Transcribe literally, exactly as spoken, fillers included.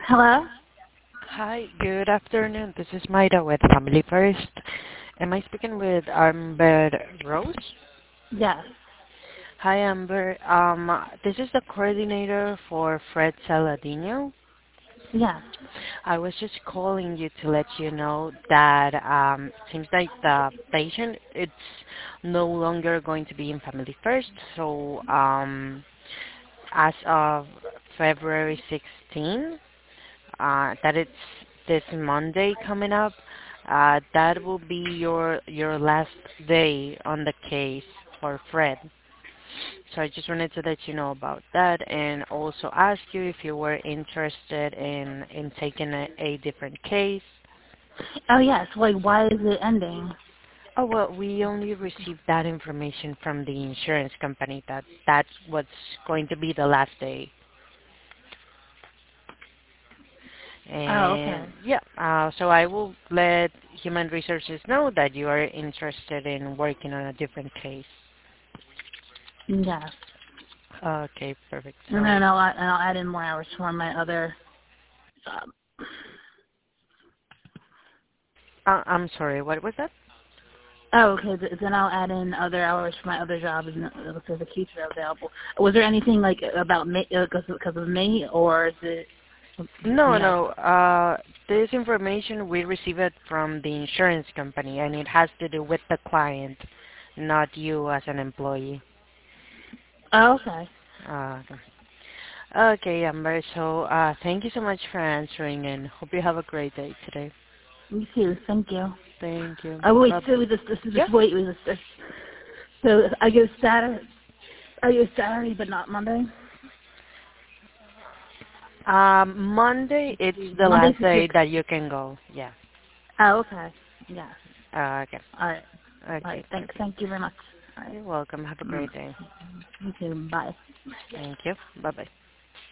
Hello? Hi, good afternoon. This is Maida with Family First. Am I speaking with Amber Rose? Yes. Hi, Amber. Um, this is the coordinator for Fred Saladino. Yes. I was just calling you to let you know that um, it seems like the patient it's no longer going to be in Family First. So um, as of February sixteenth, uh, that it's this Monday coming up. Uh, that will be your your last day on the case for Fred. So I just wanted to let you know about that and also ask you if you were interested in in taking a, a different case. Oh, yes. Like, why is it ending? Oh well, we only received that information from the insurance company that that's what's going to be the last day. Oh, And okay. yeah, uh, so I will let human resources know that you are interested in working on a different case. Yes. Okay, perfect. And So, then I'll, and I'll add in more hours for my other job. uh, I'm sorry, what was that? Oh, okay. th- Then I'll add in other hours for my other job and it looks like the keys are available. Was there anything, like, about me, because because of me, or is it No, no? no. Uh, this information we receive it from the insurance company, and it has to do with the client, not you as an employee. Oh, okay. Uh, okay, Okay, Amber. So, uh, thank you so much for answering, and hope you have a great day today. Me too. Thank you. Thank you. Oh, wait, Bye. so this, this is Yeah. just, wait, wait, this, so I go Saturday, I go Saturday, but not Monday? Um, Monday, it's the Monday's last just your, day that you can go. Yeah. oh, okay. Yes. Uh, okay. All right. All Okay, right. Thanks. perfect. Thank you very much. All right. You're welcome. Have a Mm. great day. You too. Bye. Thank you. Bye-bye.